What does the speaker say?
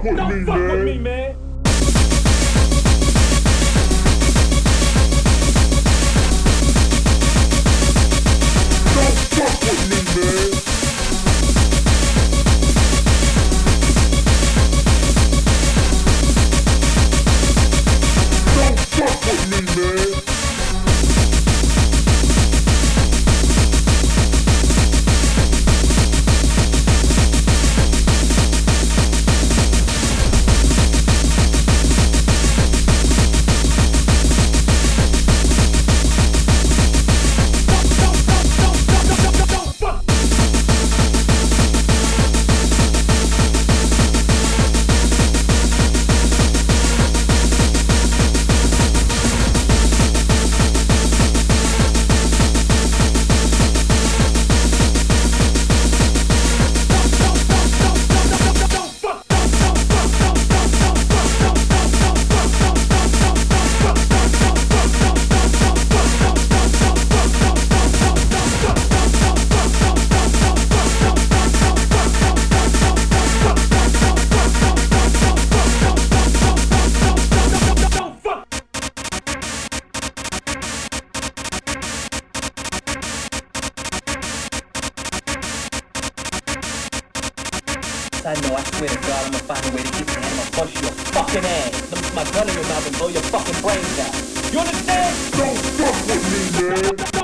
Don't fuck with me, man. I know, I swear to God, I'ma find a way to get you and I'ma bust your fucking ass. I'ma put my gun in your mouth and blow your fucking brains out. You understand? Don't fuck with me, man.